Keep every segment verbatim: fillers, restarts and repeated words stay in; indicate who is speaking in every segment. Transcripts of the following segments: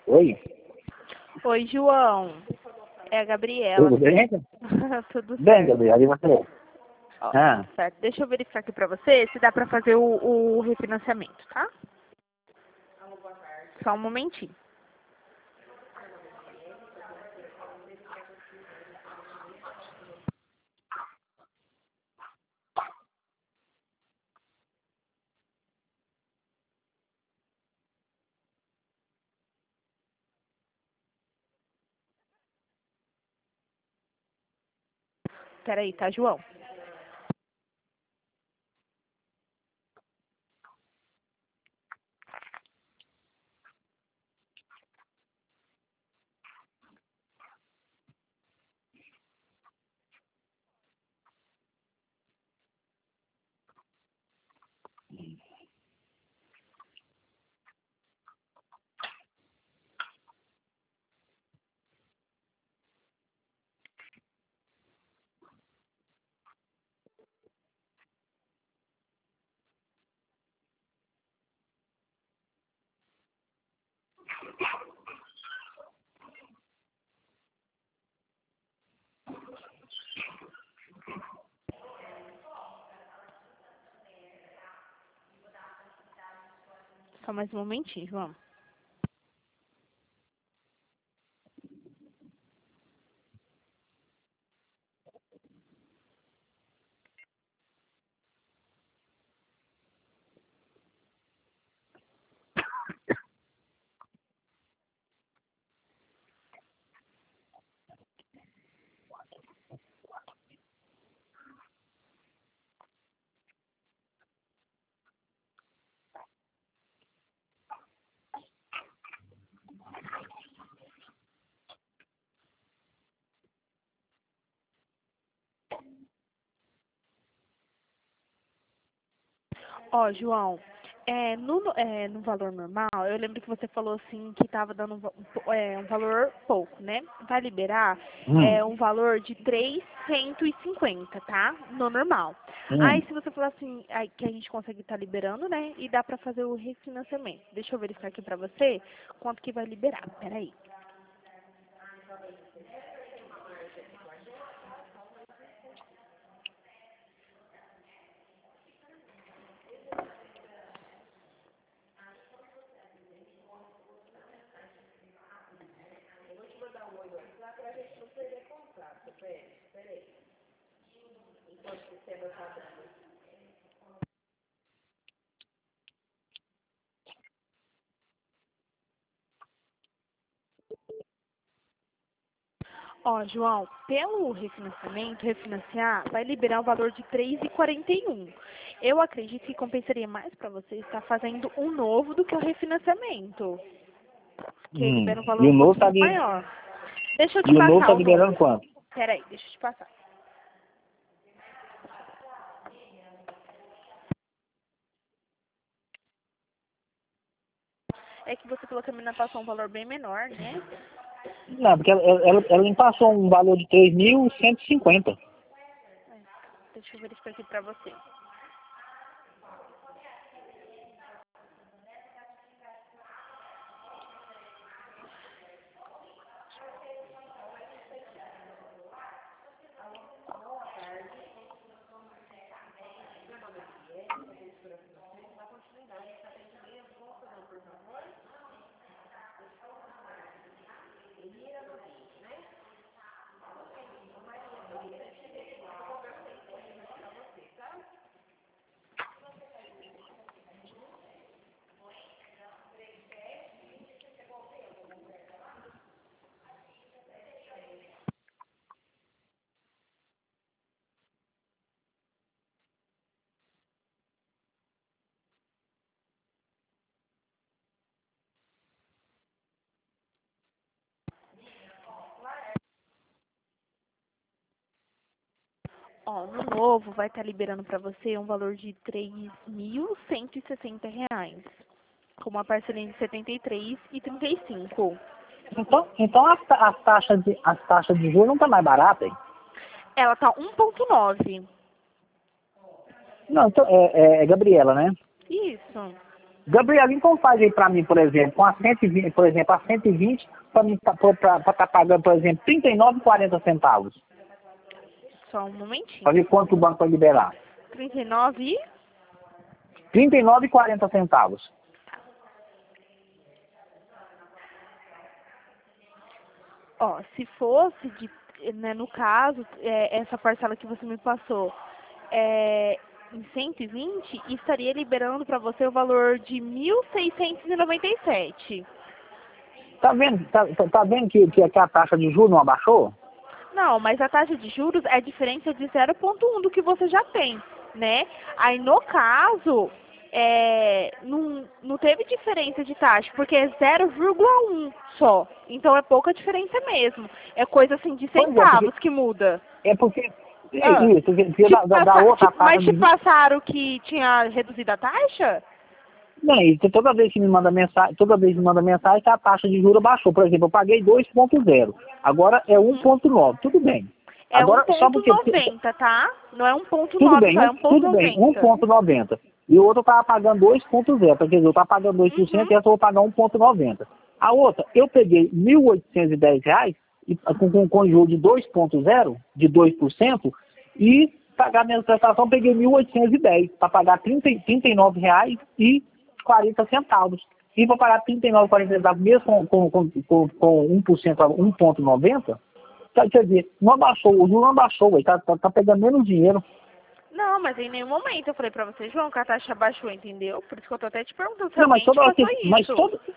Speaker 1: Oi?
Speaker 2: Oi, João. É a Gabriela.
Speaker 1: Tudo bem?
Speaker 2: Tudo
Speaker 1: Bem,
Speaker 2: certo.
Speaker 1: Gabriela, e você?
Speaker 2: Ó,
Speaker 1: Ah,
Speaker 2: tudo certo. Deixa eu verificar aqui pra você se dá pra fazer o, o refinanciamento, tá? Só um momentinho. Peraí, tá, João? Só mais um momentinho, João. Ó, João, é, no, é, no valor normal, eu lembro que você falou assim que estava dando um, va- um po- é, um valor pouco, né? Vai liberar
Speaker 1: hum,
Speaker 2: é, um valor de trezentos e cinquenta, tá? No normal. Aí
Speaker 1: hum.
Speaker 2: se você falar assim, aí, que a gente consegue estar liberando, né? E dá pra fazer o refinanciamento. Deixa eu verificar aqui pra você quanto que vai liberar. Peraí. Ó, João, pelo refinanciamento, refinanciar, vai liberar o valor de três reais e quarenta e um. Eu acredito que compensaria mais para você estar fazendo um novo do que o refinanciamento, que
Speaker 1: Hum.
Speaker 2: libera um valor
Speaker 1: E o
Speaker 2: um
Speaker 1: novo tá
Speaker 2: pouquinho
Speaker 1: de...
Speaker 2: maior. Deixa eu te
Speaker 1: E o novo
Speaker 2: passar
Speaker 1: tá
Speaker 2: o
Speaker 1: liberando
Speaker 2: novo.
Speaker 1: quanto?
Speaker 2: Peraí, deixa eu te passar. É que você falou que a menina passou um valor bem menor, né?
Speaker 1: Não, porque ela, ela, ela me passou um valor de três mil cento e cinquenta.
Speaker 2: É, deixa eu verificar aqui pra você. Ó, no novo vai estar liberando pra você um valor de três mil cento e sessenta reais, com uma parcelinha de setenta e três e trinta e cinco.
Speaker 1: Então, então as, ta- as taxas de, as taxas de juros não tá mais baratas, hein?
Speaker 2: Ela tá um ponto nove.
Speaker 1: Não, então, é, é, é Gabriela, né?
Speaker 2: Isso.
Speaker 1: Gabriela, então faz aí para mim, por exemplo, com a cento e vinte, por exemplo, a cento e vinte, para mim para estar pagando, por exemplo, trinta e nove e quarenta centavos.
Speaker 2: Só um momentinho.
Speaker 1: Para ver quanto o banco vai liberar.
Speaker 2: trinta e nove e...
Speaker 1: trinta e nove e quarenta centavos.
Speaker 2: Ó, se fosse, de, né, no caso, é, essa parcela que você me passou, é, em cento e vinte, estaria liberando para você o valor de mil seiscentos e noventa e sete.
Speaker 1: Tá vendo, tá, tá tá vendo que, que, que a taxa de juros não abaixou?
Speaker 2: Não, mas a taxa de juros é a diferença de zero vírgula um do que você já tem, né? Aí, no caso, é, não, não teve diferença de taxa, porque é zero vírgula um só. Então, é pouca diferença mesmo. É coisa, assim, de
Speaker 1: Pois é,
Speaker 2: centavos
Speaker 1: porque,
Speaker 2: que muda.
Speaker 1: é porque
Speaker 2: Ah,
Speaker 1: isso, porque
Speaker 2: te
Speaker 1: da, da, da
Speaker 2: passa-
Speaker 1: outra
Speaker 2: te-
Speaker 1: taxa
Speaker 2: mas te
Speaker 1: de juros.
Speaker 2: passaram que tinha reduzido a taxa?
Speaker 1: Não, e toda vez que me manda mensagem, toda vez que me manda mensagem, que a taxa de juros baixou. Por exemplo, eu paguei dois ponto zero, agora é um
Speaker 2: Uhum.
Speaker 1: ponto nove, tudo bem.
Speaker 2: É
Speaker 1: Agora, só porque.
Speaker 2: um ponto noventa, tá? Não é
Speaker 1: Tudo
Speaker 2: um ponto nove
Speaker 1: bem,
Speaker 2: só, é
Speaker 1: um, tudo bem, um
Speaker 2: um ponto noventa.
Speaker 1: ponto noventa. E o outro eu estava pagando dois ponto zero, quer dizer, eu estava pagando dois por cento
Speaker 2: Uhum.
Speaker 1: e essa eu vou pagar um ponto noventa. A outra, eu peguei mil oitocentos e dez reais e, com, com, com juros de dois ponto zero, de dois por cento, e pagar minha prestação, peguei mil oitocentos e dez para pagar trinta, trinta e nove reais e quarenta centavos. E vou pagar trinta e nove reais e quarenta centavos mesmo com, com, com, com, com um por cento a um ponto noventa. Quer dizer, não abaixou, o juro não abaixou, está tá, tá pegando menos dinheiro.
Speaker 2: Não, mas em nenhum momento eu falei pra você, João, que a taxa baixou, entendeu? Por isso que eu tô até te perguntando se
Speaker 1: Não, mas
Speaker 2: alguém te
Speaker 1: toda vez
Speaker 2: passou
Speaker 1: que. Mas
Speaker 2: isso.
Speaker 1: toda.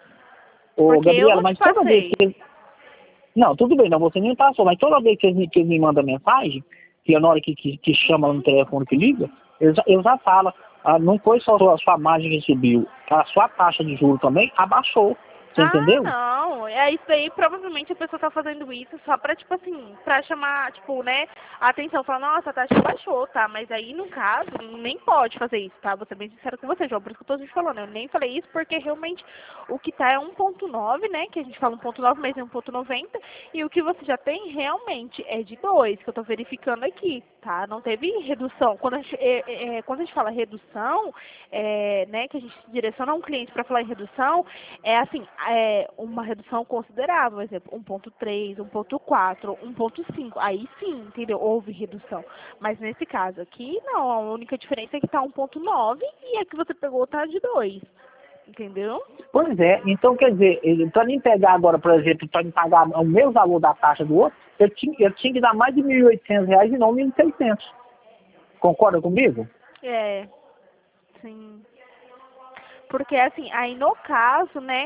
Speaker 1: Ô,
Speaker 2: Porque eu
Speaker 1: Gabriela,
Speaker 2: não te
Speaker 1: mas toda vez
Speaker 2: passei.
Speaker 1: que. Não, tudo bem, não, você nem passou, mas toda vez que eles, me- que eles me mandam mensagem, que é na hora que, que, que chama no
Speaker 2: Uhum.
Speaker 1: telefone que liga, eu já, eu já falo, ah, não foi só a sua margem que subiu, a sua taxa de juros também abaixou. Você
Speaker 2: Ah,
Speaker 1: entendeu?
Speaker 2: não. É isso aí, provavelmente a pessoa tá fazendo isso só pra, tipo assim, pra chamar, tipo, né, a atenção. Falar, nossa, a taxa baixou, tá? Mas aí, no caso, nem pode fazer isso, tá? Vou ser bem sincera com você, João. Por isso que eu tô te falando. Eu nem falei isso porque realmente o que tá é um ponto nove, né? Que a gente fala um ponto nove, mas é um ponto noventa. E o que você já tem realmente é de dois, que eu tô verificando aqui, tá? Não teve redução. Quando a gente, é, é, quando a gente fala redução, é, né, que a gente direciona a um cliente para falar em redução, é assim, é uma redução considerável, por exemplo, um ponto três, um ponto quatro, um ponto cinco, aí sim, entendeu? Houve redução. Mas nesse caso aqui, não, a única diferença é que está um ponto nove e a que você pegou tá de dois, entendeu?
Speaker 1: Pois é, então quer dizer, para mim pegar agora, por exemplo, para me pagar o mesmo valor da taxa do outro, eu tinha, eu tinha que dar mais de mil e oitocentos reais e não mil e seiscentos. Concorda comigo?
Speaker 2: É, sim. Porque assim, aí no caso, né,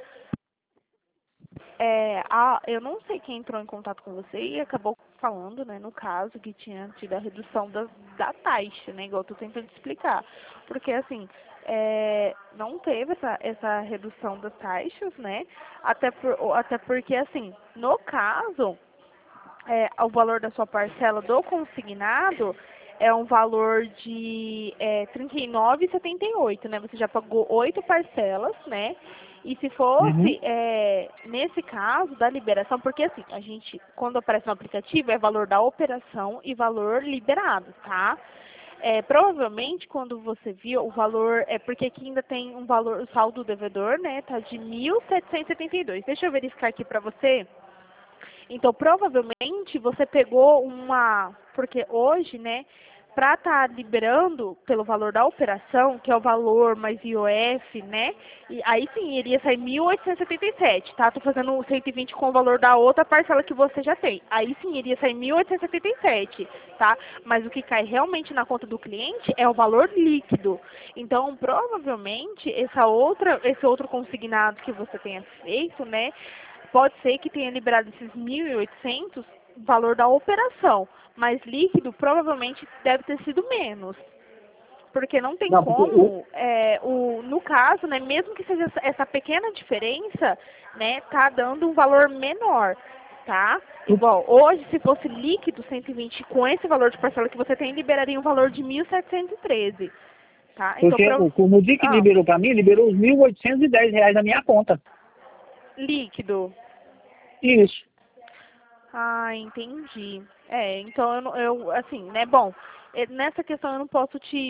Speaker 2: é, a, eu não sei quem entrou em contato com você e acabou falando, né, no caso, que tinha tido a redução da, da taxa, né, igual eu tô tentando te explicar. Porque, assim, é, não teve essa, essa redução das taxas, né, até, por, até porque, assim, no caso, é, o valor da sua parcela do consignado é um valor de é, trinta e nove reais e setenta e oito, né? Você já pagou oito parcelas, né? E se
Speaker 1: Uhum.
Speaker 2: fosse, é, nesse caso, da liberação, porque assim, a gente, quando aparece no aplicativo, é valor da operação e valor liberado, tá? É, provavelmente, quando você viu o valor, é porque aqui ainda tem um valor, o saldo do devedor, né? Tá de mil setecentos e setenta e dois. Deixa eu verificar aqui pra você. Então, provavelmente, você pegou uma... Porque hoje, né, para estar liberando pelo valor da operação, que é o valor mais I O F, né, e aí sim, iria sair mil oitocentos e setenta e sete, tá? Tô fazendo o cento e vinte com o valor da outra parcela que você já tem. Aí sim, iria sair mil oitocentos e setenta e sete, tá? Mas o que cai realmente na conta do cliente é o valor líquido. Então, provavelmente, essa outra, esse outro consignado que você tenha feito, né, pode ser que tenha liberado esses mil e oitocentos, valor da operação, mas líquido provavelmente deve ter sido menos. Porque não tem
Speaker 1: Não, porque o,
Speaker 2: como, é, o, no caso, né, mesmo que seja essa, essa pequena diferença, né, tá dando um valor menor, tá? Igual, hoje, se fosse líquido cento e vinte com esse valor de parcela que você tem, liberaria um valor de mil setecentos e treze, tá? Então,
Speaker 1: porque
Speaker 2: pra,
Speaker 1: o, o dia que
Speaker 2: ah,
Speaker 1: liberou para mim, liberou os mil oitocentos e dez reais na minha conta.
Speaker 2: líquido.
Speaker 1: Isso.
Speaker 2: Ah, entendi. É, então eu, não- eu assim, né, bom, eh, nessa questão eu não posso te,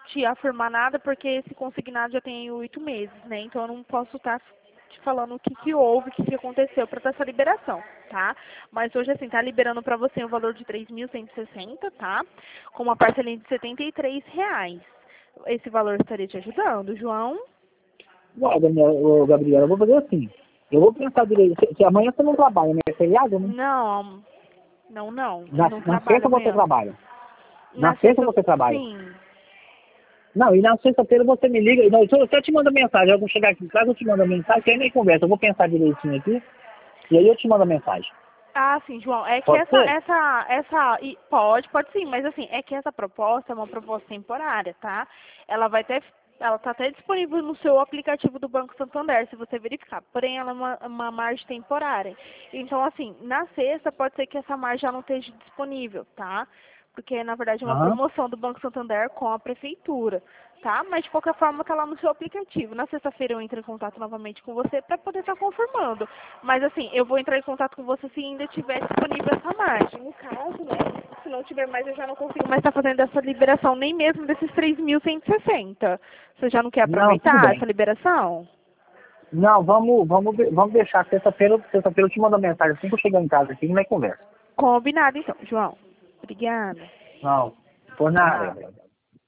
Speaker 2: te afirmar nada, porque esse consignado já tem oito meses, né? Então eu não posso estar te falando o que, que houve, o que, que aconteceu para ter essa liberação, tá? Mas hoje, assim, tá liberando para você um valor de três mil cento e sessenta, tá? Com uma parcelinha de setenta e três reais. Esse valor estaria te ajudando, João?
Speaker 1: Ué, Daniel, ô, Gabriela, eu vou fazer assim. Eu vou pensar direito. Se, se amanhã você não trabalha, né? É feriado, né?
Speaker 2: Não, não, não.
Speaker 1: Na,
Speaker 2: Não
Speaker 1: na
Speaker 2: trabalho
Speaker 1: sexta você
Speaker 2: amanhã.
Speaker 1: trabalha. Na,
Speaker 2: Na
Speaker 1: sexta
Speaker 2: sexta,
Speaker 1: você trabalha.
Speaker 2: sim.
Speaker 1: Não, e na sexta-feira você me liga. Não, eu só te mando mensagem. Eu vou chegar aqui em casa, eu te mando mensagem, que aí nem conversa. Eu vou pensar direitinho aqui. E aí eu te mando a mensagem.
Speaker 2: Ah, sim, João. É que
Speaker 1: Pode
Speaker 2: essa,
Speaker 1: ser?
Speaker 2: essa, essa, e pode, pode sim, mas assim, é que essa proposta é uma proposta temporária, tá? Ela vai ter, ela tá até disponível no seu aplicativo do Banco Santander, se você verificar. Porém, ela é uma, uma margem temporária. Então, assim, na sexta pode ser que essa margem já não esteja disponível, tá? Porque, na verdade, é uma
Speaker 1: Aham.
Speaker 2: promoção do Banco Santander com a prefeitura, tá? Mas, de qualquer forma, tá lá no seu aplicativo. Na sexta-feira eu entro em contato novamente com você para poder estar confirmando. Mas, assim, eu vou entrar em contato com você se ainda tiver disponível essa margem. No caso, né, se não tiver mais, eu já não consigo mais estar fazendo essa liberação, nem mesmo desses três mil cento e sessenta. Você já não quer
Speaker 1: Não, tudo
Speaker 2: aproveitar essa
Speaker 1: bem.
Speaker 2: liberação?
Speaker 1: Não, vamos, vamos, de- vamos deixar. Sexta-feira, sexta-feira eu te mando a mensagem. Assim que eu chegar em casa aqui, não é conversa.
Speaker 2: Combinado, então, João. Obrigada.
Speaker 1: Não, por nada,
Speaker 2: Tchau.
Speaker 1: Gabriela.